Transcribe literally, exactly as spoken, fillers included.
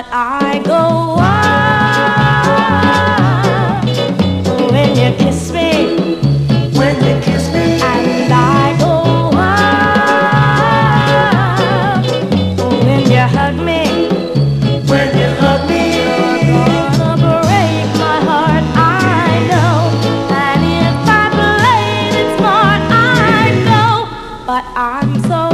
but I go on when you kiss me, when you kiss me, and I go on when you hug me, when you hug me. you're gonna break my heart, I know, and if I played it smart, I'd go, but I'm so